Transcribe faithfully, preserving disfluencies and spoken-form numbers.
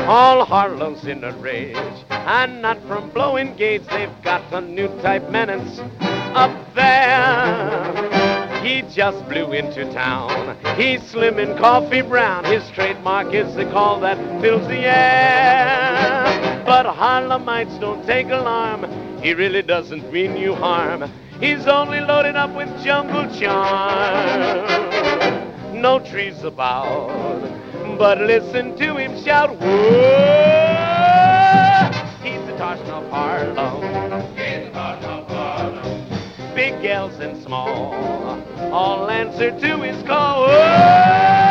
All Harlem's in a rage, and not from blowing gauge. They've got a new type menace up there. He just blew into town. He's slim and coffee brown. His trademark is the call that fills the air. But Harlemites don't take alarm. He really doesn't mean you harm. He's only loaded up with jungle charm. No trees about, but listen to him shout, whoa! He's the Tarzan of Harlem. He's the Tarzan of Harlem. Big gals and small all answer to his call. Whoa!